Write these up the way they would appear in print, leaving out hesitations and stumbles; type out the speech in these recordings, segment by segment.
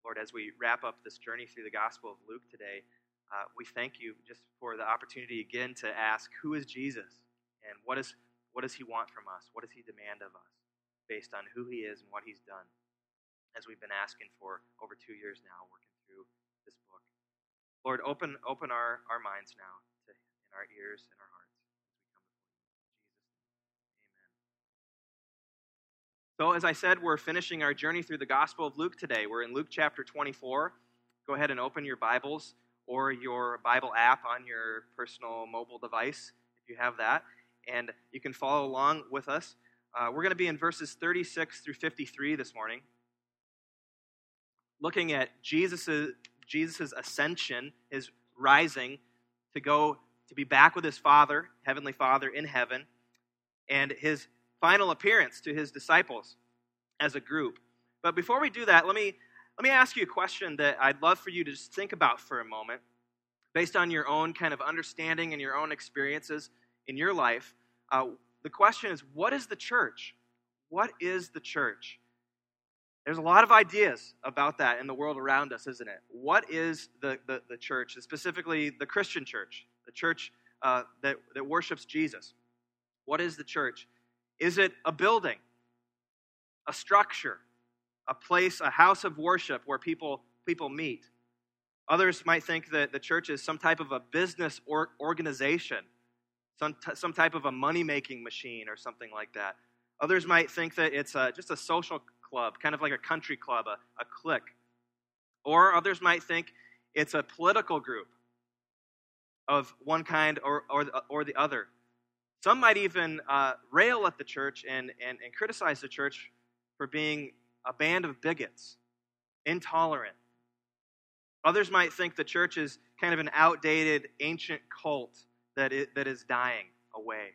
Lord, as we wrap up this journey through the Gospel of Luke today, we thank you just for the opportunity again to ask, who is Jesus? And what does he want from us? What does he demand of us based on who he is and what he's done, as we've been asking for over 2 years now, working through this book. Lord, open our minds now, in our ears and our hearts as we come before you. In Jesus' name, amen. So as I said, we're finishing our journey through the Gospel of Luke today. We're in Luke chapter 24. Go ahead and open your Bibles or your Bible app on your personal mobile device, if you have that, and you can follow along with us. We're going to be in verses 36 through 53 this morning, looking at Jesus' ascension, his rising to be back with his Father, Heavenly Father in heaven, and his final appearance to his disciples as a group. But before we do that, let me ask you a question that I'd love for you to just think about for a moment, based on your own kind of understanding and your own experiences in your life. The question is, what is the church? What is the church? There's a lot of ideas about that in the world around us, isn't it? What is the church, and specifically the Christian church, the church that worships Jesus? What is the church? Is it a building, a structure, a place, a house of worship where people meet? Others might think that the church is some type of a business organization, some type of a money-making machine or something like that. Others might think that it's just a social club, kind of like a country club, a clique. Or others might think it's a political group of one kind or the other. Some might even rail at the church and criticize the church for being a band of bigots, intolerant. Others might think the church is kind of an outdated, ancient cult that is dying away.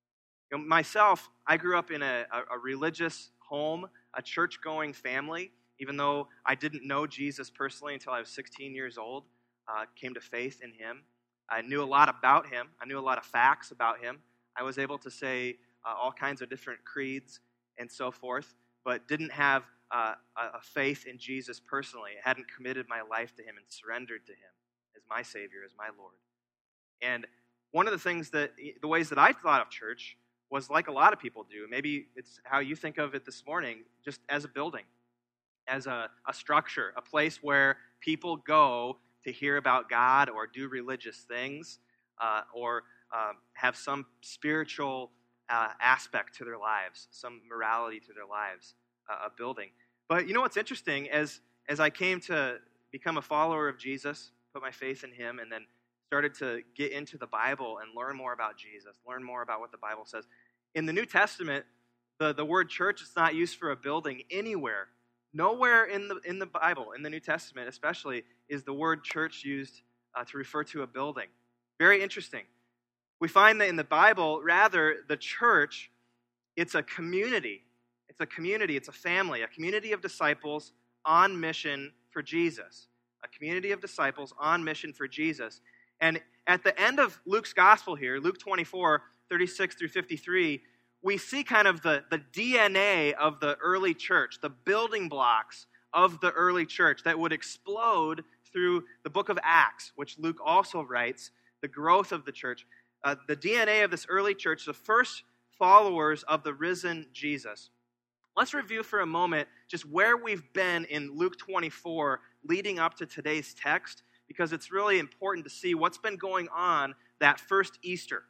Myself, I grew up in a religious home, a church-going family, even though I didn't know Jesus personally until I was 16 years old, came to faith in him. I knew a lot about him. I knew a lot of facts about him. I was able to say all kinds of different creeds and so forth, but didn't have a faith in Jesus personally. I hadn't committed my life to him and surrendered to him as my Savior, as my Lord. And one of the ways that I thought of church was like a lot of people do. Maybe it's how you think of it this morning, just as a building, as a structure, a place where people go to hear about God or do religious things or have some spiritual aspect to their lives, some morality to their lives, a building. But you know what's interesting? As I came to become a follower of Jesus, put my faith in him, and then started to get into the Bible and learn more about Jesus, learn more about what the Bible says. In the New Testament, the word church is not used for a building anywhere. Nowhere in the Bible, in the New Testament especially, is the word church used to refer to a building. Very interesting. We find that in the Bible, rather, the church, it's a community. It's a community, it's a family, a community of disciples on mission for Jesus. A community of disciples on mission for Jesus. And at the end of Luke's gospel here, Luke 24, 36 through 53, we see kind of the DNA of the early church, the building blocks of the early church that would explode through the book of Acts, which Luke also writes, the growth of the church. The DNA of this early church, the first followers of the risen Jesus. Let's review for a moment just where we've been in Luke 24 leading up to today's text, because it's really important to see what's been going on that first Easter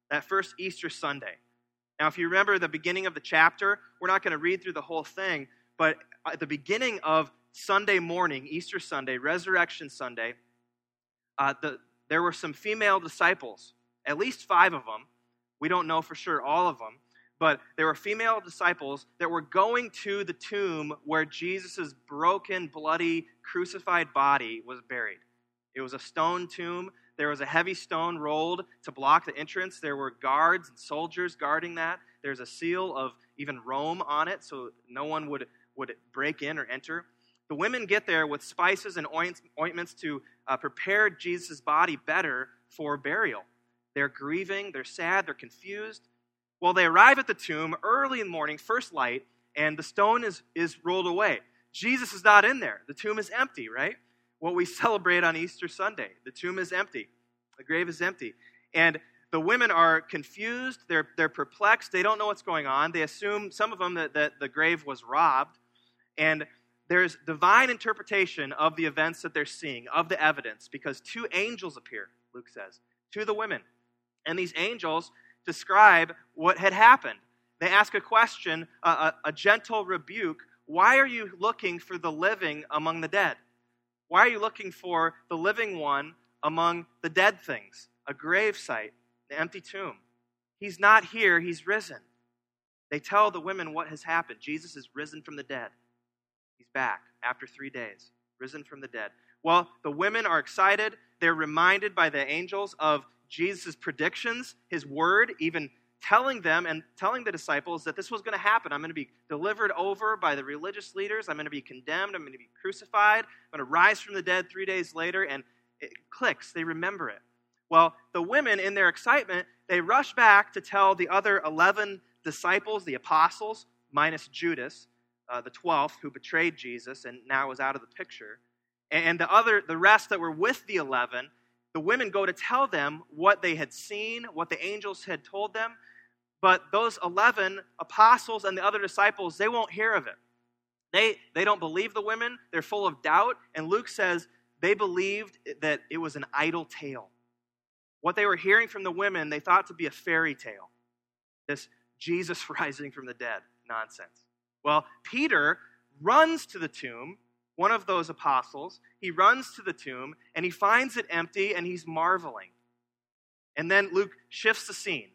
Sunday. Now, if you remember the beginning of the chapter, we're not going to read through the whole thing, but at the beginning of Sunday morning, Easter Sunday, Resurrection Sunday, there were some female disciples, at least 5 of them. We don't know for sure all of them, but there were female disciples that were going to the tomb where Jesus' broken, bloody, crucified body was buried. It was a stone tomb. There was a heavy stone rolled to block the entrance. There were guards and soldiers guarding that. There's a seal of even Rome on it, so no one would break in or enter. The women get there with spices and ointments to prepare Jesus' body better for burial. They're grieving, they're sad, they're confused. Well, they arrive at the tomb early in the morning, first light, and the stone is rolled away. Jesus is not in there. The tomb is empty, right? What we celebrate on Easter Sunday. The tomb is empty. The grave is empty. And the women are confused. They're perplexed. They don't know what's going on. They assume, some of them, that the grave was robbed. And there's divine interpretation of the events that they're seeing, of the evidence, because two angels appear, Luke says, to the women. And these angels describe what had happened. They ask a question, a gentle rebuke. Why are you looking for the living among the dead? Why are you looking for the living one among the dead things? A grave site, the empty tomb. He's not here, he's risen. They tell the women what has happened. Jesus is risen from the dead. He's back after 3 days, risen from the dead. Well, the women are excited. They're reminded by the angels of Jesus' predictions, his word, even telling them and telling the disciples that this was going to happen. I'm going to be delivered over by the religious leaders. I'm going to be condemned. I'm going to be crucified. I'm going to rise from the dead 3 days later. And it clicks. They remember it. Well, the women, in their excitement, they rush back to tell the other 11 disciples, the apostles, minus Judas, the 12th, who betrayed Jesus and now is out of the picture. And the rest that were with the 11, the women go to tell them what they had seen, what the angels had told them. But those 11 apostles and the other disciples, they won't hear of it. They don't believe the women. They're full of doubt. And Luke says they believed that it was an idle tale. What they were hearing from the women, they thought to be a fairy tale. This Jesus rising from the dead nonsense. Well, Peter runs to the tomb, one of those apostles. He runs to the tomb, and he finds it empty, and he's marveling. And then Luke shifts the scene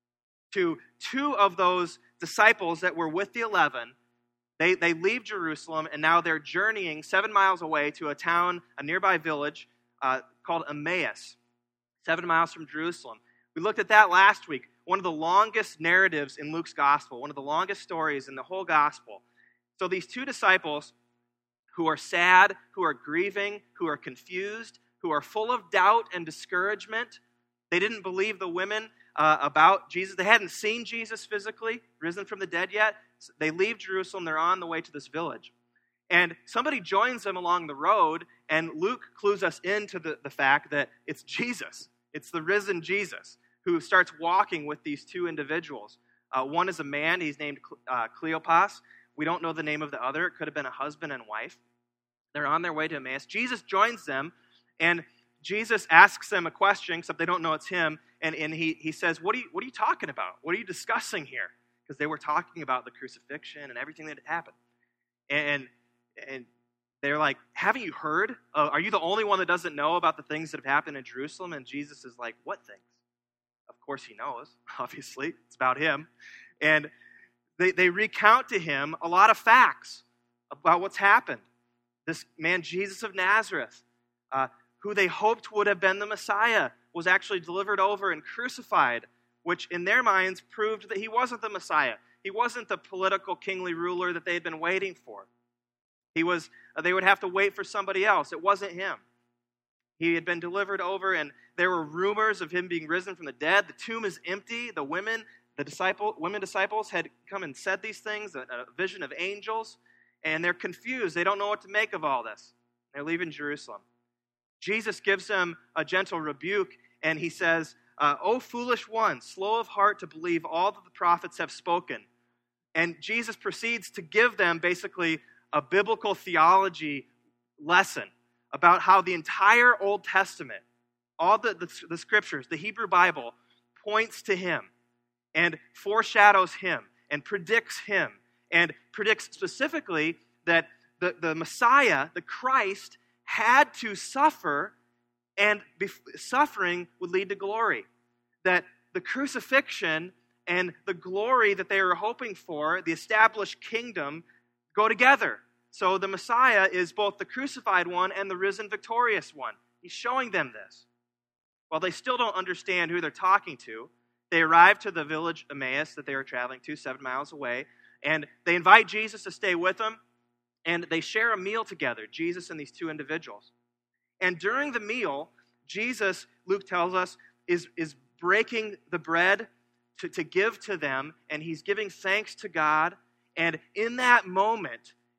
to two of those disciples that were with the 11. They leave Jerusalem, and now they're journeying 7 miles away to a town, a nearby village called Emmaus, 7 miles from Jerusalem. We looked at that last week. One of the longest narratives in Luke's gospel, one of the longest stories in the whole gospel. So these two disciples who are sad, who are grieving, who are confused, who are full of doubt and discouragement. They didn't believe the women about Jesus. They hadn't seen Jesus physically, risen from the dead yet. So they leave Jerusalem. They're on the way to this village. And somebody joins them along the road, and Luke clues us into the fact that it's Jesus. It's the risen Jesus who starts walking with these two individuals. One is a man. He's named Cleopas. We don't know the name of the other. It could have been a husband and wife. They're on their way to Emmaus. Jesus joins them, and Jesus asks them a question, except they don't know it's him. And he says, what are you talking about? What are you discussing here? Because they were talking about the crucifixion and everything that had happened. And they're like, haven't you heard? Are you the only one that doesn't know about the things that have happened in Jerusalem? And Jesus is like, what things? Of course he knows, obviously. It's about him. And they recount to him a lot of facts about what's happened. This man, Jesus of Nazareth, who they hoped would have been the Messiah, was actually delivered over and crucified, which in their minds proved that he wasn't the Messiah. He wasn't the political kingly ruler that they had been waiting for. They would have to wait for somebody else. It wasn't him. He had been delivered over, and there were rumors of him being risen from the dead. The tomb is empty. The women disciples had come and said these things, a vision of angels, and they're confused. They don't know what to make of all this. They're leaving Jerusalem. Jesus gives them a gentle rebuke, and he says, "O foolish ones, slow of heart to believe all that the prophets have spoken." And Jesus proceeds to give them basically a biblical theology lesson about how the entire Old Testament, all the scriptures, the Hebrew Bible, points to him and foreshadows him and predicts him and predicts specifically that the Messiah, the Christ, had to suffer, and suffering would lead to glory. That the crucifixion and the glory that they were hoping for, the established kingdom, go together. So the Messiah is both the crucified one and the risen victorious one. He's showing them this. While they still don't understand who they're talking to, they arrive to the village Emmaus that they were traveling to, 7 miles away, and they invite Jesus to stay with them, and they share a meal together, Jesus and these two individuals. And during the meal, Jesus, Luke tells us, is breaking the bread to give to them, and he's giving thanks to God. And in that moment,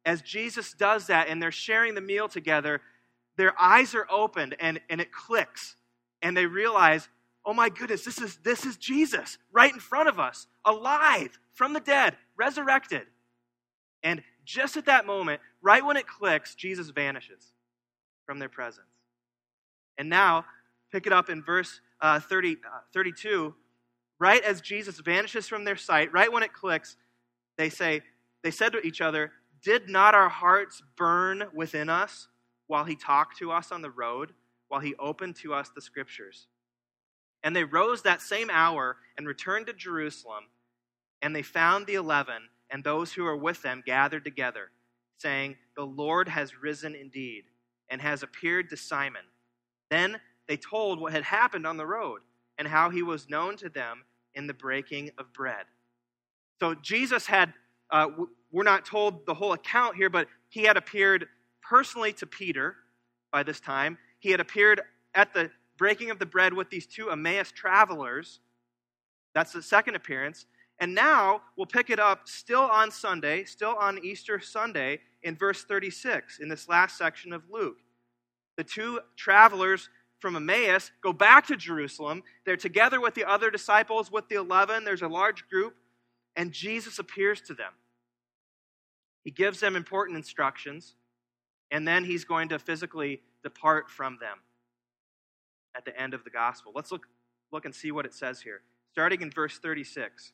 as Jesus does that and they're sharing the meal together, their eyes are opened and it clicks. And they realize, oh my goodness, this is Jesus right in front of us, alive, from the dead, resurrected. And just at that moment, right when it clicks, Jesus vanishes from their presence. And now, pick it up in verse 32. Right as Jesus vanishes from their sight, right when it clicks, they said to each other, "Did not our hearts burn within us while he talked to us on the road, while he opened to us the scriptures?" And they rose that same hour and returned to Jerusalem, and they found the 11 and those who were with them gathered together, saying, "The Lord has risen indeed, and has appeared to Simon." Then they told what had happened on the road, and how he was known to them in the breaking of bread. So Jesus had, we're not told the whole account here, but he had appeared personally to Peter by this time. He had appeared at the breaking of the bread with these two Emmaus travelers. That's the second appearance. And now we'll pick it up still on Sunday, still on Easter Sunday, in verse 36, in this last section of Luke. The two travelers from Emmaus go back to Jerusalem. They're together with the other disciples, with the 11. There's a large group, and Jesus appears to them. He gives them important instructions, and then he's going to physically depart from them at the end of the gospel. Let's look and see what it says here. Starting in verse 36.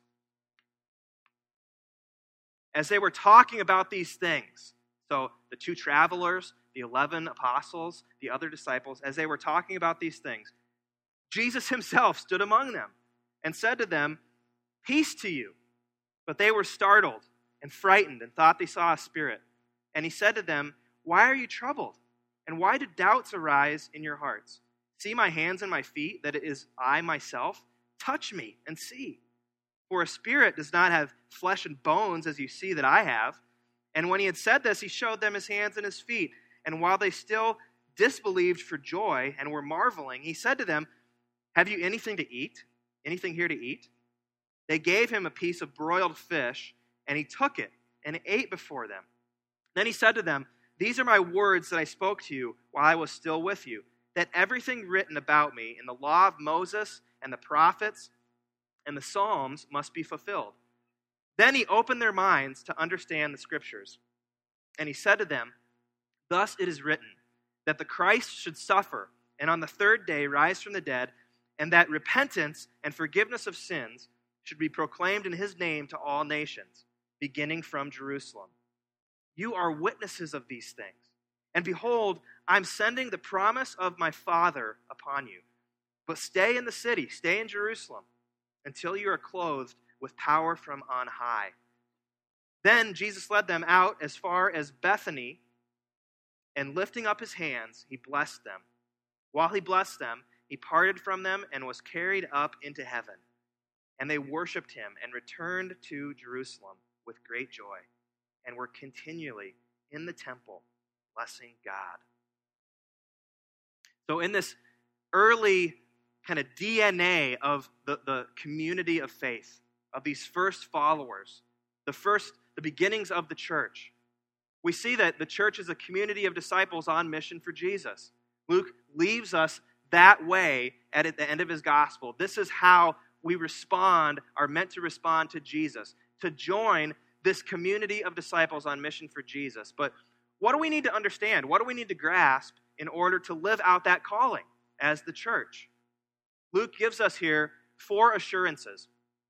As they were talking about these things, so the two travelers, the 11 apostles, the other disciples, as they were talking about these things, Jesus himself stood among them and said to them, "Peace to you." But they were startled and frightened and thought they saw a spirit. And he said to them, "Why are you troubled? And why do doubts arise in your hearts? See my hands and my feet, that it is I myself? Touch me and see. For a spirit does not have flesh and bones as you see that I have." And when he had said this, he showed them his hands and his feet. And while they still disbelieved for joy and were marveling, he said to them, "Have you anything to eat? Anything here to eat?" They gave him a piece of broiled fish, and he took it and ate before them. Then he said to them, "These are my words that I spoke to you while I was still with you, that everything written about me in the law of Moses and the prophets and the Psalms must be fulfilled." Then he opened their minds to understand the scriptures. And he said to them, "Thus it is written, that the Christ should suffer, and on the third day rise from the dead, and that repentance and forgiveness of sins should be proclaimed in his name to all nations, beginning from Jerusalem. You are witnesses of these things. And behold, I'm sending the promise of my Father upon you. But stay in the city, stay in Jerusalem, until you are clothed with power from on high." Then Jesus led them out as far as Bethany, and lifting up his hands, he blessed them. While he blessed them, he parted from them and was carried up into heaven. And they worshipped him and returned to Jerusalem with great joy, and were continually in the temple blessing God. So in this early kind of DNA of the community of faith, of these first followers, the beginnings of the church, we see that the church is a community of disciples on mission for Jesus. Luke leaves us that way at the end of his gospel. This is how we are meant to respond to Jesus, to join this community of disciples on mission for Jesus. But what do we need to understand? What do we need to grasp in order to live out that calling as the church? Luke gives us here four assurances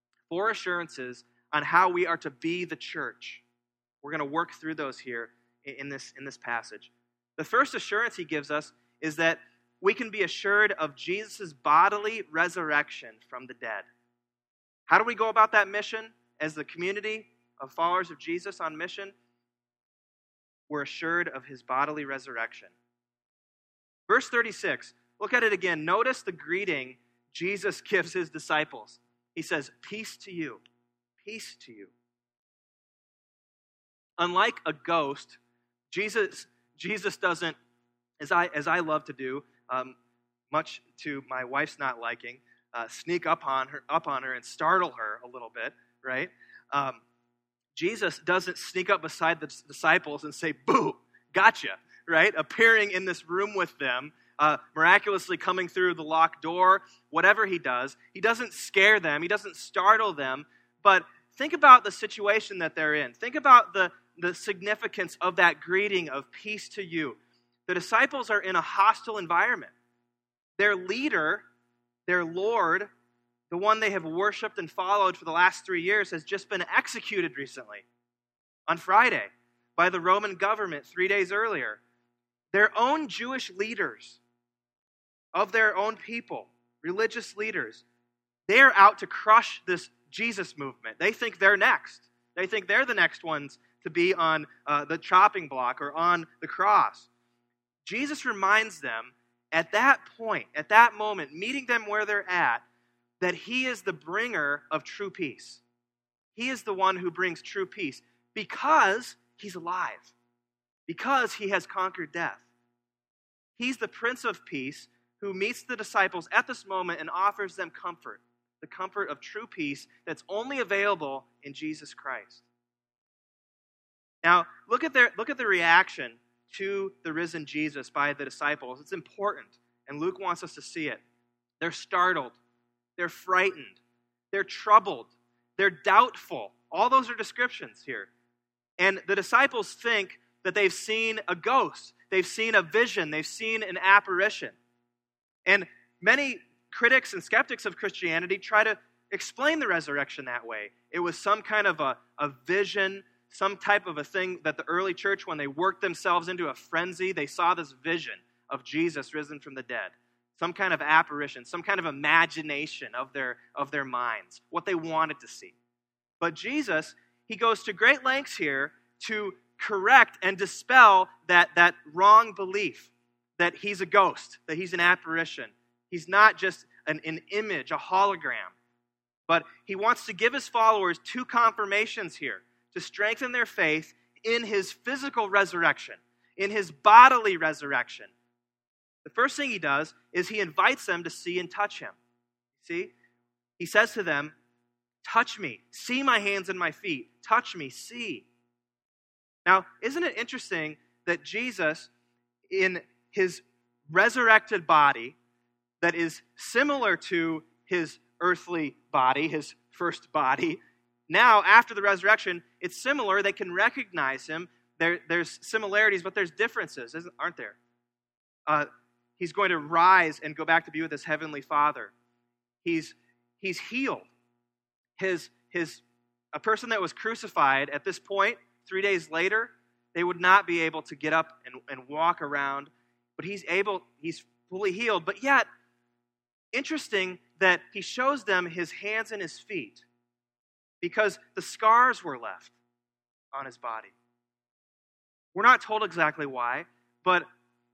on how we are to be the church. We're going to work through those here in this passage. The first assurance he gives us is that we can be assured of Jesus' bodily resurrection from the dead. How do we go about that mission as the community of followers of Jesus on mission? We're assured of his bodily resurrection. Verse 36, look at it again. Notice the greeting Jesus gives his disciples. He says, "Peace to you, peace to you." Unlike a ghost, Jesus doesn't, as I love to do, much to my wife's not liking, sneak up on her and startle her a little bit, right? Jesus doesn't sneak up beside the disciples and say, "Boo, gotcha," right? Appearing in this room with them, miraculously coming through the locked door, whatever he doesn't scare them, he doesn't startle them, but think about the situation that they're in. Think about the significance of that greeting of peace to you. The disciples are in a hostile environment. Their leader, their Lord, the one they have worshiped and followed for the last 3 years, has just been executed recently on Friday by the Roman government 3 days earlier. Their own Jewish leaders of their own people, religious leaders, they're out to crush this Jesus movement. They think they're next. They think they're the next ones to be on the chopping block or on the cross. Jesus reminds them at that point, at that moment, meeting them where they're at, that he is the bringer of true peace. He is the one who brings true peace because he's alive, because he has conquered death. He's the Prince of Peace who meets the disciples at this moment and offers them comfort, the comfort of true peace that's only available in Jesus Christ. Now, look at the reaction to the risen Jesus by the disciples. It's important, and Luke wants us to see it. They're startled. They're frightened. They're troubled. They're doubtful. All those are descriptions here. And the disciples think that they've seen a ghost. They've seen a vision. They've seen an apparition. And many critics and skeptics of Christianity try to explain the resurrection that way. It was some kind of a vision, some type of a thing that the early church, when they worked themselves into a frenzy, they saw this vision of Jesus risen from the dead. Some kind of apparition, some kind of imagination of their minds, what they wanted to see. But Jesus, he goes to great lengths here to correct and dispel that wrong belief that he's a ghost, that he's an apparition. He's not just an image, a hologram. But he wants to give his followers two confirmations here to strengthen their faith in his physical resurrection, in his bodily resurrection. The first thing he does is he invites them to see and touch him. See? He says to them, "Touch me. See my hands and my feet. Touch me. See." Now, isn't it interesting that Jesus, in his resurrected body that is similar to his earthly body, his first body, now, after the resurrection, it's similar. They can recognize him. There's similarities, but there's differences, aren't there? He's going to rise and go back to be with his heavenly Father. He's healed. A person that was crucified at this point, 3 days later, they would not be able to get up and walk around. But he's fully healed. But yet, interesting that he shows them his hands and his feet because the scars were left on his body. We're not told exactly why, but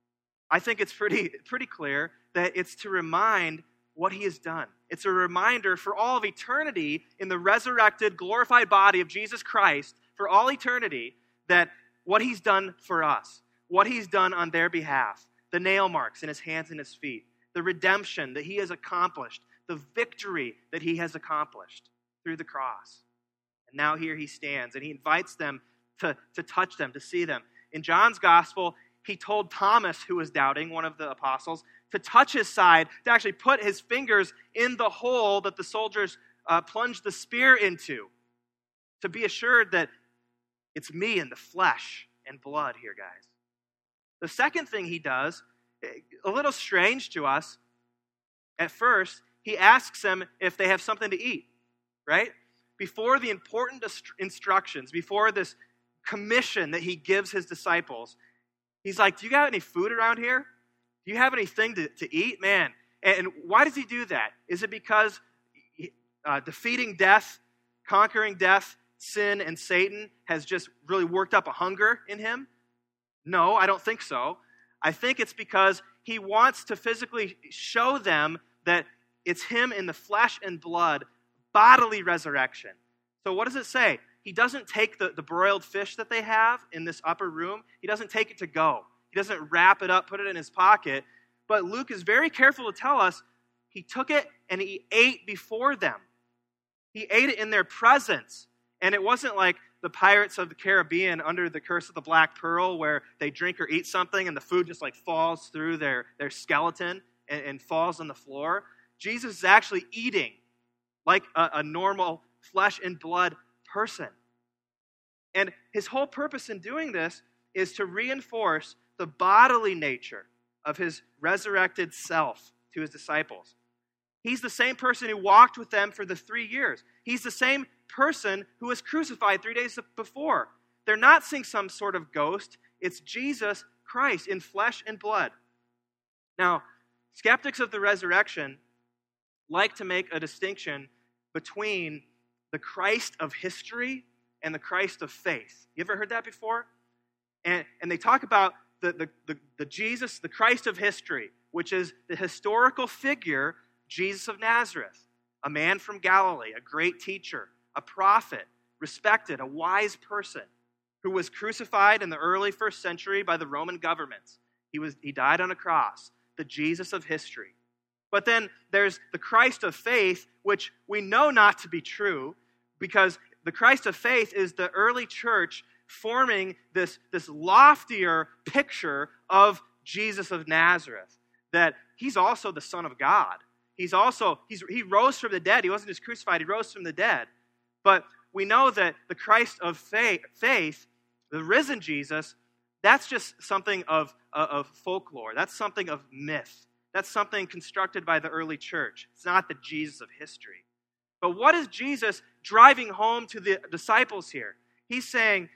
I think it's pretty clear that it's to remind what he has done. It's a reminder for all of eternity in the resurrected, glorified body of Jesus Christ, for all eternity, that what he's done for us, what he's done on their behalf, the nail marks in his hands and his feet, the redemption that he has accomplished, the victory that he has accomplished through the cross. And now here he stands, and he invites them to touch them, to see them. In John's gospel, he told Thomas, who was doubting, one of the apostles, to touch his side, to actually put his fingers in the hole that the soldiers plunged the spear into, to be assured that it's me in the flesh and blood here, guys. The second thing he does, a little strange to us, at first, he asks them if they have something to eat, right? Before the important instructions, before this commission that he gives his disciples, he's like, "Do you got any food around here? Do you have anything to eat?" Man, and why does he do that? Is it because defeating death, conquering death, sin, and Satan has just really worked up a hunger in him? No, I don't think so. I think it's because he wants to physically show them that it's him in the flesh and blood, bodily resurrection. So what does it say? He doesn't take the broiled fish that they have in this upper room. He doesn't take it to go. He doesn't wrap it up, put it in his pocket. But Luke is very careful to tell us he took it and he ate before them. He ate it in their presence. And it wasn't like the Pirates of the Caribbean under the Curse of the Black Pearl, where they drink or eat something and the food just like falls through their skeleton and falls on the floor. Jesus is actually eating like a normal flesh and blood person. And his whole purpose in doing this is to reinforce the bodily nature of his resurrected self to his disciples. He's the same person who walked with them for the 3 years. He's the same person who was crucified 3 days before. They're not seeing some sort of ghost. It's Jesus Christ in flesh and blood. Now, skeptics of the resurrection like to make a distinction between the Christ of history and the Christ of faith. You ever heard that before? And they talk about the Jesus, the Christ of history, which is the historical figure, Jesus of Nazareth, a man from Galilee, a great teacher, a prophet, respected, a wise person, who was crucified in the early first century by the Roman governments. He died on a cross, the Jesus of history. But then there's the Christ of faith, which we know not to be true, because the Christ of faith is the early church forming this loftier picture of Jesus of Nazareth, that he's also the Son of God. He rose from the dead. He wasn't just crucified, he rose from the dead. But we know that the Christ of faith, the risen Jesus, that's just something of folklore. That's something of myth. That's something constructed by the early church. It's not the Jesus of history. But what is Jesus driving home to the disciples here? He's saying,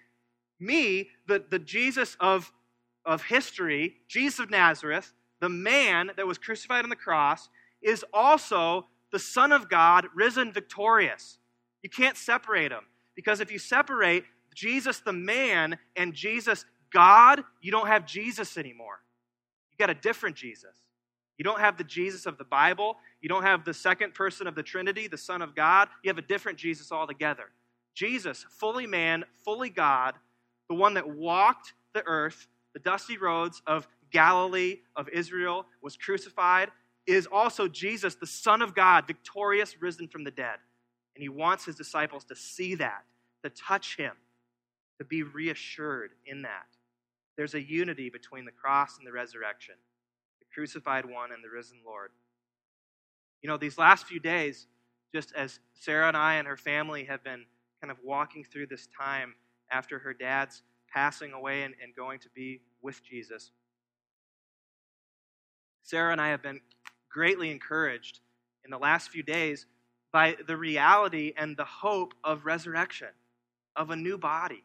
me, the Jesus of history, Jesus of Nazareth, the man that was crucified on the cross, is also the Son of God, risen victorious. You can't separate them. Because if you separate Jesus the man and Jesus God, you don't have Jesus anymore. You got a different Jesus. You don't have the Jesus of the Bible. You don't have the second person of the Trinity, the Son of God. You have a different Jesus altogether. Jesus, fully man, fully God, the one that walked the earth, the dusty roads of Galilee, of Israel, was crucified, is also Jesus, the Son of God, victorious, risen from the dead. And he wants his disciples to see that, to touch him, to be reassured in that. There's a unity between the cross and the resurrection, the crucified one and the risen Lord. You know, these last few days, just as Sarah and I and her family have been kind of walking through this time after her dad's passing away and going to be with Jesus, Sarah and I have been greatly encouraged in the last few days by the reality and the hope of resurrection, of a new body.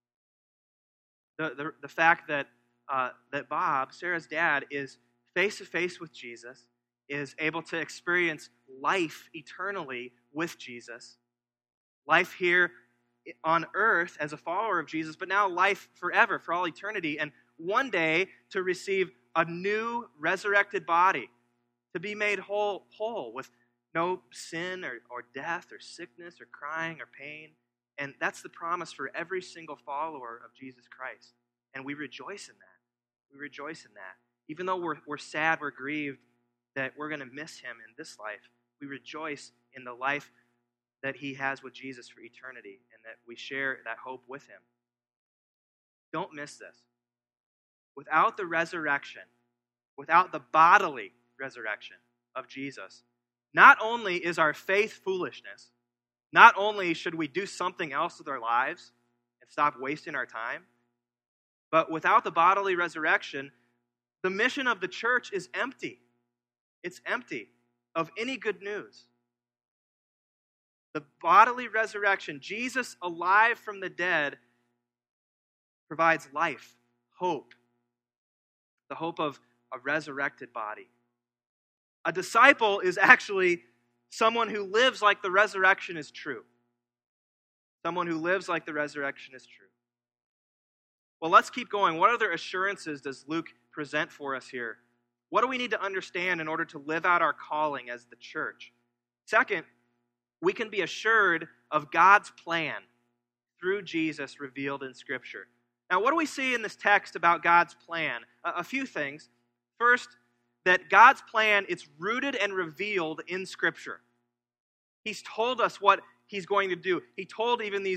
The fact that Bob, Sarah's dad, is face-to-face with Jesus, is able to experience life eternally with Jesus, life here on earth as a follower of Jesus, but now life forever, for all eternity, and one day to receive a new resurrected body, to be made whole with no sin or death or sickness or crying or pain. And that's the promise for every single follower of Jesus Christ. And we rejoice in that. We rejoice in that. Even though we're sad, we're grieved that we're going to miss him in this life, we rejoice in the life that he has with Jesus for eternity and that we share that hope with him. Don't miss this. Without the resurrection, without the bodily resurrection of Jesus, not only is our faith foolishness, not only should we do something else with our lives and stop wasting our time, but without the bodily resurrection, the mission of the church is empty. It's empty of any good news. The bodily resurrection, Jesus alive from the dead, provides life, hope, the hope of a resurrected body. A disciple is actually someone who lives like the resurrection is true. Someone who lives like the resurrection is true. Well, let's keep going. What other assurances does Luke present for us here? What do we need to understand in order to live out our calling as the church? Second, we can be assured of God's plan through Jesus revealed in Scripture. Now, what do we see in this text about God's plan? A few things. First, that God's plan, it's rooted and revealed in Scripture. He's told us what he's going to do. He told even these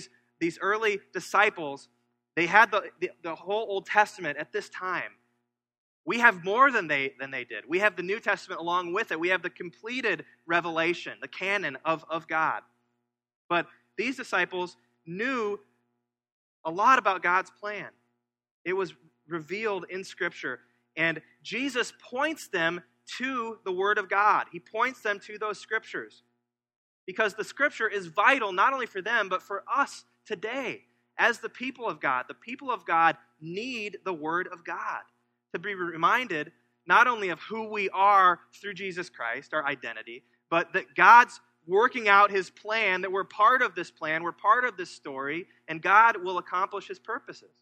these early disciples, they had the whole Old Testament at this time. We have more than they did. We have the New Testament along with it. We have the completed revelation, the canon of God. But these disciples knew a lot about God's plan. It was revealed in Scripture. And Jesus points them to the Word of God. He points them to those Scriptures. Because the Scripture is vital not only for them, but for us today. As the people of God need the Word of God to be reminded not only of who we are through Jesus Christ, our identity, but that God's working out His plan, that we're part of this plan, we're part of this story, and God will accomplish His purposes.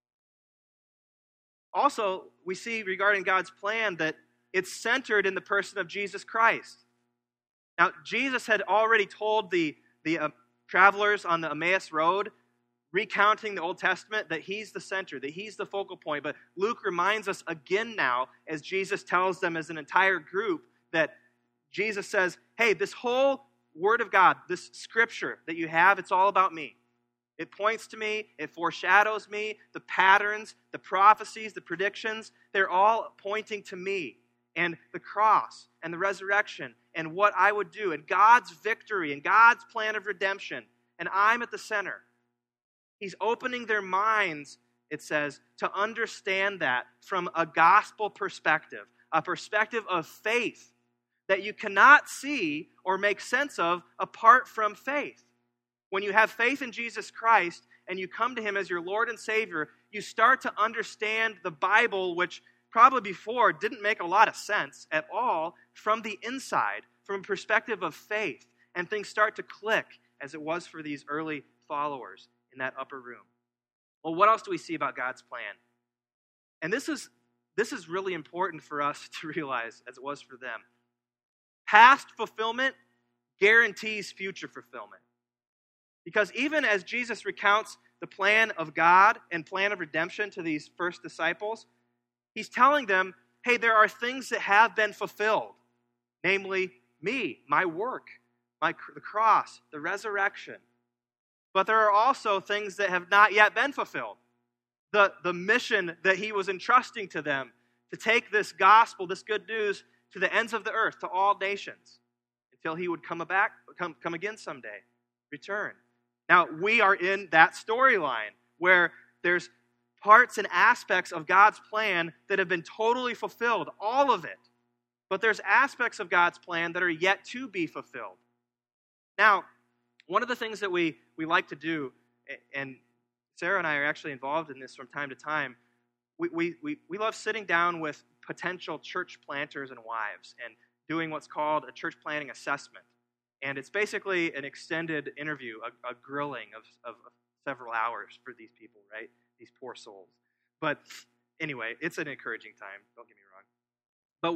Also, we see regarding God's plan that it's centered in the person of Jesus Christ. Now, Jesus had already told the travelers on the Emmaus Road, recounting the Old Testament, that He's the center, that He's the focal point. But Luke reminds us again now, as Jesus tells them as an entire group, that Jesus says, hey, this whole Word of God, this Scripture that you have, it's all about me. It points to me, it foreshadows me, the patterns, the prophecies, the predictions, they're all pointing to me and the cross and the resurrection and what I would do and God's victory and God's plan of redemption, and I'm at the center. He's opening their minds, it says, to understand that from a gospel perspective, a perspective of faith that you cannot see or make sense of apart from faith. When you have faith in Jesus Christ and you come to Him as your Lord and Savior, you start to understand the Bible, which probably before didn't make a lot of sense at all, from the inside, from a perspective of faith. And things start to click, as it was for these early followers in that upper room. Well, what else do we see about God's plan? And this is really important for us to realize, as it was for them. Past fulfillment guarantees future fulfillment. Because even as Jesus recounts the plan of God and plan of redemption to these first disciples, He's telling them, hey, there are things that have been fulfilled. Namely, me, my work, the cross, the resurrection. But there are also things that have not yet been fulfilled. The mission that He was entrusting to them, to take this gospel, this good news, to the ends of the earth, to all nations, until He would come again someday, return. Now, we are in that storyline where there's parts and aspects of God's plan that have been totally fulfilled, all of it. But there's aspects of God's plan that are yet to be fulfilled. Now, one of the things that we like to do, and Sarah and I are actually involved in this from time to time, we love sitting down with potential church planters and wives and doing what's called a church planting assessment. And it's basically an extended interview, a grilling of several hours for these people, right? These poor souls. But anyway, it's an encouraging time, don't get me wrong. But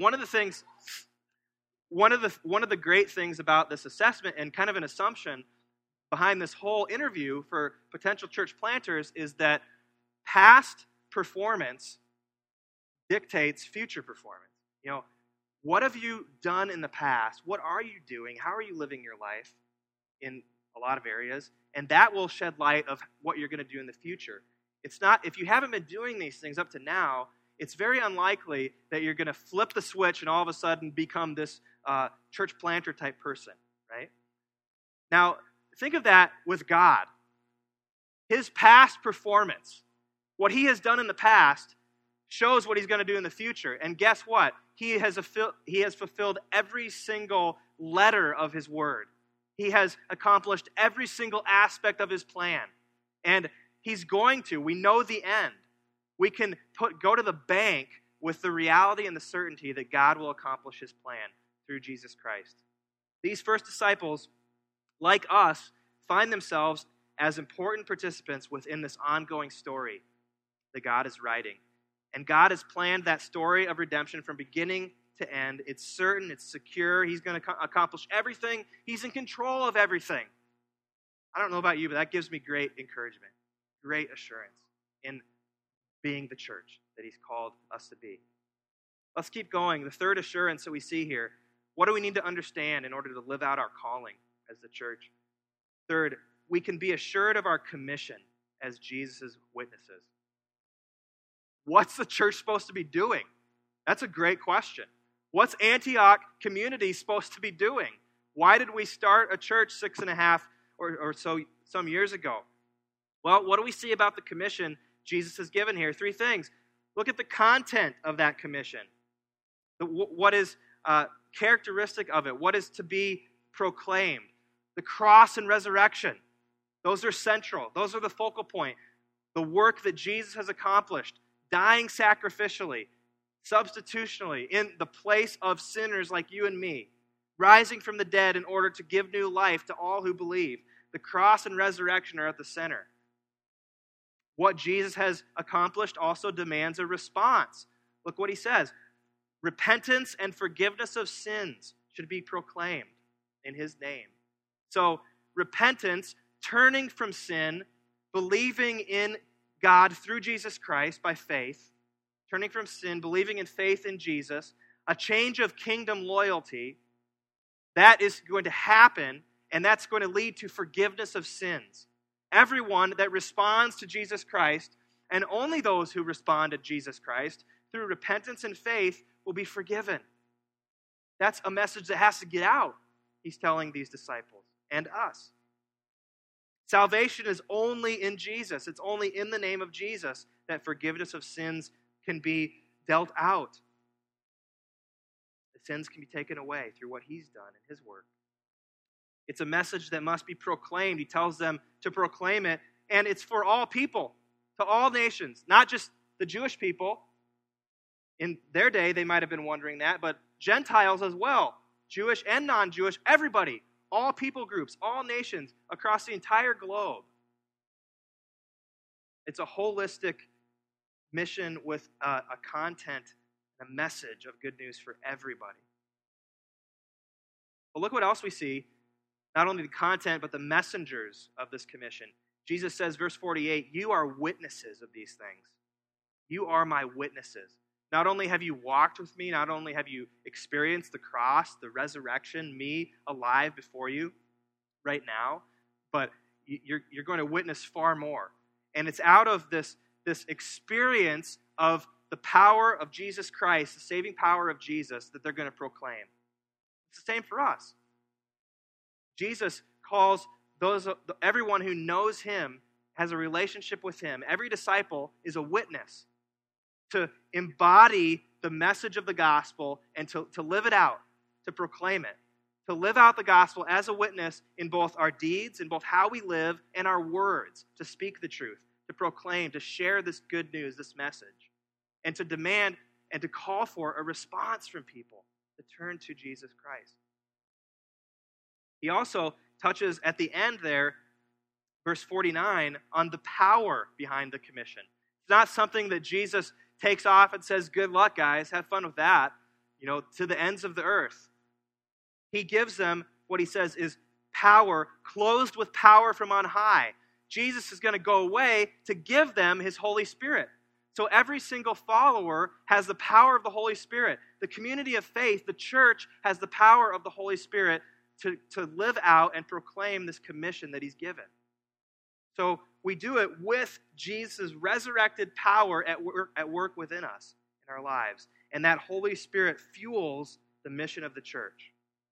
one of the great things about this assessment, and kind of an assumption behind this whole interview for potential church planters, is that past performance dictates future performance. You know, what have you done in the past? What are you doing? How are you living your life in a lot of areas? And that will shed light of what you're going to do in the future. It's not, if you haven't been doing these things up to now, it's very unlikely that you're going to flip the switch and all of a sudden become this church planter type person, right? Now, think of that with God. His past performance, what He has done in the past, shows what He's going to do in the future. And guess what? He has fulfilled every single letter of His word. He has accomplished every single aspect of His plan. And He's going to. We know the end. We can go to the bank with the reality and the certainty that God will accomplish His plan through Jesus Christ. These first disciples, like us, find themselves as important participants within this ongoing story that God is writing. And God has planned that story of redemption from beginning to end. It's certain, it's secure. He's going to accomplish everything. He's in control of everything. I don't know about you, but that gives me great encouragement, great assurance in being the church that He's called us to be. Let's keep going. The third assurance that we see here, what do we need to understand in order to live out our calling as the church? Third, we can be assured of our commission as Jesus' witnesses. What's the church supposed to be doing? That's a great question. What's Antioch community supposed to be doing? Why did we start a church 6.5 or so some years ago? Well, what do we see about the commission Jesus has given here? 3 things. Look at the content of that commission. What is characteristic of it? What is to be proclaimed? The cross and resurrection. Those are central. Those are the focal point. The work that Jesus has accomplished, dying sacrificially, substitutionally, in the place of sinners like you and me, rising from the dead in order to give new life to all who believe. The cross and resurrection are at the center. What Jesus has accomplished also demands a response. Look what he says. Repentance and forgiveness of sins should be proclaimed in his name. So, repentance, turning from sin, believing in God through Jesus Christ by faith, turning from sin, believing in faith in Jesus, a change of kingdom loyalty, that is going to happen, and that's going to lead to forgiveness of sins. Everyone that responds to Jesus Christ, and only those who respond to Jesus Christ, through repentance and faith, will be forgiven. That's a message that has to get out, he's telling these disciples and us. Salvation is only in Jesus. It's only in the name of Jesus that forgiveness of sins can be dealt out. The sins can be taken away through what he's done in his work. It's a message that must be proclaimed. He tells them to proclaim it, and it's for all people, to all nations, not just the Jewish people. In their day, they might have been wondering that, but Gentiles as well, Jewish and non-Jewish, everybody, all people groups, all nations across the entire globe. It's a holistic mission with a content, a message of good news for everybody. But look what else we see. Not only the content, but the messengers of this commission. Jesus says, verse 48, you are witnesses of these things. You are my witnesses. Not only have you walked with me, not only have you experienced the cross, the resurrection, me alive before you right now, but you're going to witness far more. And it's out of this experience of the power of Jesus Christ, the saving power of Jesus, that they're going to proclaim. It's the same for us. Jesus calls everyone who knows him, has a relationship with him. Every disciple is a witness to embody the message of the gospel and to live it out, to proclaim it, to live out the gospel as a witness in both our deeds, in both how we live, and our words, to speak the truth, to proclaim, to share this good news, this message, and to demand and to call for a response from people to turn to Jesus Christ. He also touches at the end there, verse 49, on the power behind the commission. It's not something that Jesus takes off and says, good luck, guys, have fun with that, to the ends of the earth. He gives them what he says is power, clothed with power from on high. Jesus is going to go away to give them his Holy Spirit. So every single follower has the power of the Holy Spirit. The community of faith, the church, has the power of the Holy Spirit to live out and proclaim this commission that he's given. So we do it with Jesus' resurrected power at work within us in our lives. And that Holy Spirit fuels the mission of the church.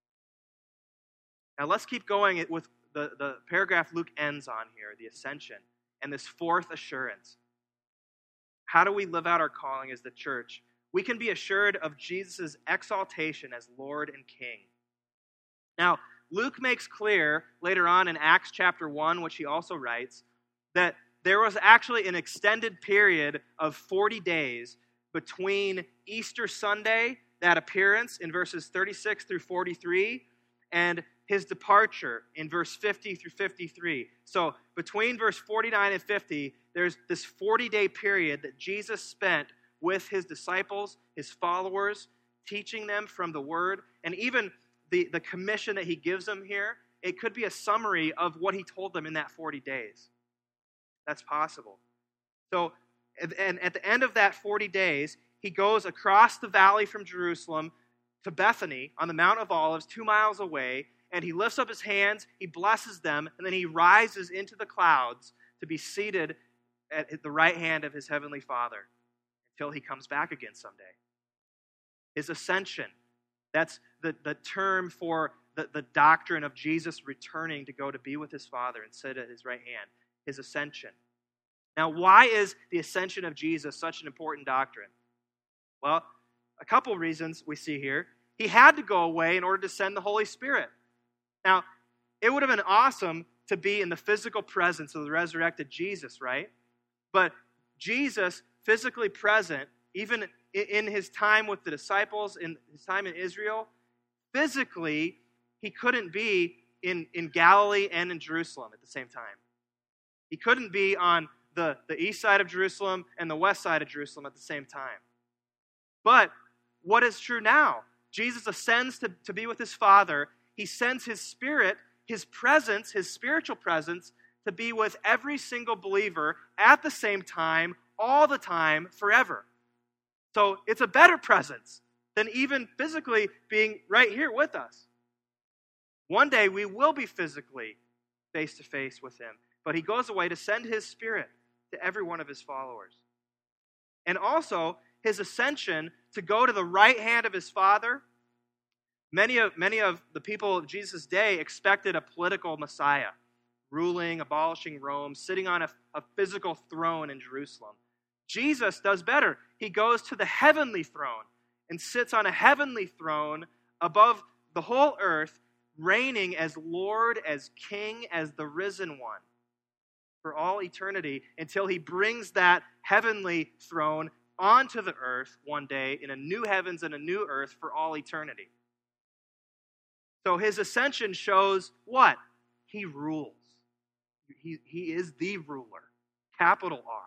Now let's keep going with the paragraph Luke ends on here, the ascension, and this fourth assurance. How do we live out our calling as the church? We can be assured of Jesus' exaltation as Lord and King. Now, Luke makes clear later on in Acts chapter 1, which he also writes, that there was actually an extended period of 40 days between Easter Sunday, that appearance in verses 36 through 43, and his departure in verse 50 through 53. So between verse 49 and 50, there's this 40-day period that Jesus spent with his disciples, his followers, teaching them from the Word, and even the commission that he gives them here, it could be a summary of what he told them in that 40 days. That's possible. So, and at the end of that 40 days, he goes across the valley from Jerusalem to Bethany on the Mount of Olives, 2 miles away, and he lifts up his hands, he blesses them, and then he rises into the clouds to be seated at the right hand of his heavenly Father until he comes back again someday. His ascension, that's the term for the doctrine of Jesus returning to go to be with his Father and sit at his right hand, his ascension. Now, why is the ascension of Jesus such an important doctrine? Well, a couple reasons we see here. He had to go away in order to send the Holy Spirit. Now, it would have been awesome to be in the physical presence of the resurrected Jesus, right? But Jesus, physically present, even in his time with the disciples, in his time in Israel, physically, he couldn't be in Galilee and in Jerusalem at the same time. He couldn't be on the east side of Jerusalem and the west side of Jerusalem at the same time. But what is true now? Jesus ascends to be with his Father. He sends his Spirit, his presence, his spiritual presence, to be with every single believer at the same time, all the time, forever. So it's a better presence than even physically being right here with us. One day we will be physically face to face with him, but he goes away to send his Spirit to every one of his followers. And also, his ascension to go to the right hand of his Father. Many of the people of Jesus' day expected a political Messiah, ruling, abolishing Rome, sitting on a physical throne in Jerusalem. Jesus does better. He goes to the heavenly throne and sits on a heavenly throne above the whole earth, reigning as Lord, as King, as the risen one for all eternity, until he brings that heavenly throne onto the earth one day in a new heavens and a new earth for all eternity. So his ascension shows what? He rules. He is the ruler, capital R.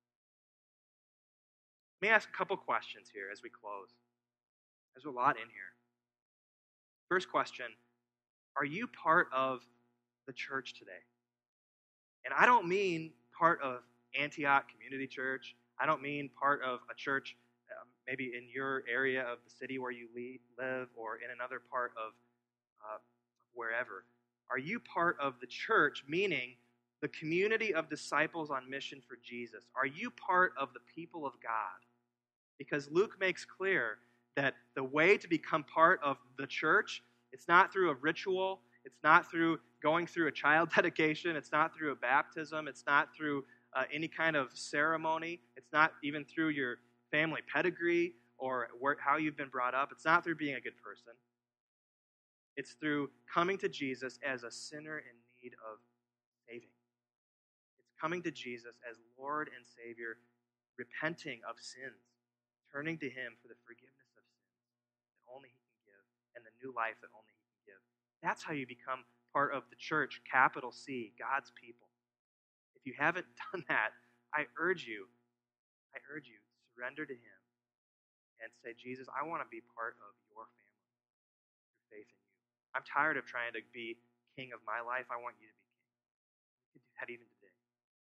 Let me ask a couple questions here as we close. There's a lot in here. First question, are you part of the church today? And I don't mean part of Antioch Community Church. I don't mean part of a church maybe in your area of the city where you live or in another part of wherever. Are you part of the church, meaning the community of disciples on mission for Jesus? Are you part of the people of God? Because Luke makes clear that the way to become part of the church, it's not through a ritual, it's not through going through a child dedication, it's not through a baptism, it's not through any kind of ceremony, it's not even through your family pedigree or how you've been brought up, it's not through being a good person. It's through coming to Jesus as a sinner in need of saving. It's coming to Jesus as Lord and Savior, repenting of sins, turning to him for the forgiveness of sins that only he can give, and the new life that only he can give. That's how you become part of the church, capital C, God's people. If you haven't done that, I urge you, surrender to him and say, Jesus, I want to be part of your family through faith in you. I'm tired of trying to be king of my life. I want you to be king. You can do that even today.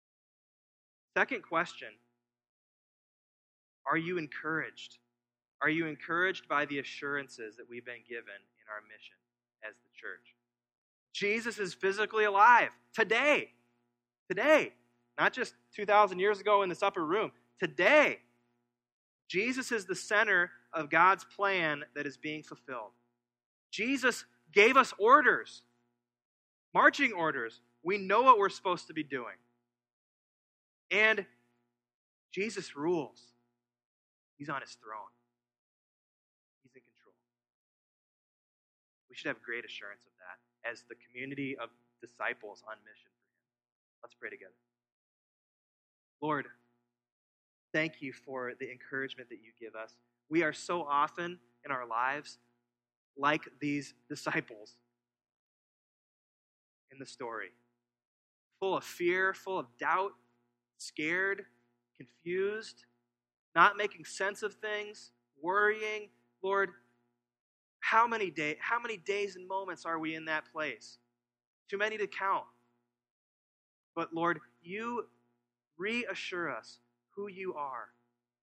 Second question, are you encouraged? Are you encouraged by the assurances that we've been given in our mission as the church? Jesus is physically alive today. Today. Not just 2,000 years ago in this upper room. Today. Jesus is the center of God's plan that is being fulfilled. Jesus gave us orders, marching orders. We know what we're supposed to be doing. And Jesus rules. He's on his throne. He's in control. We should have great assurance of that as the community of disciples on mission for him. Let's pray together. Lord, thank you for the encouragement that you give us. We are so often in our lives like these disciples in the story, full of fear, full of doubt, scared, confused, not making sense of things, worrying. Lord, how many days and moments are we in that place? Too many to count. But Lord, you reassure us who you are.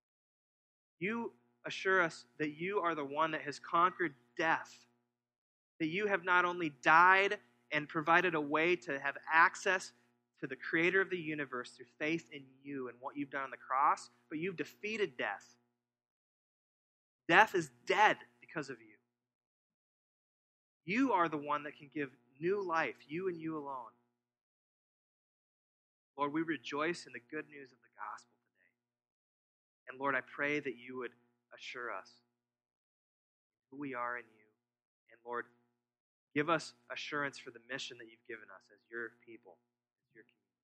You assure us that you are the one that has conquered death that you have not only died and provided a way to have access to the creator of the universe through faith in you and what you've done on the cross, but you've defeated death. Death is dead because of you. You are the one that can give new life, you and you alone. Lord, we rejoice in the good news of the gospel today. And Lord, I pray that you would assure us who we are in you. And Lord, give us assurance for the mission that you've given us as your people, as your community.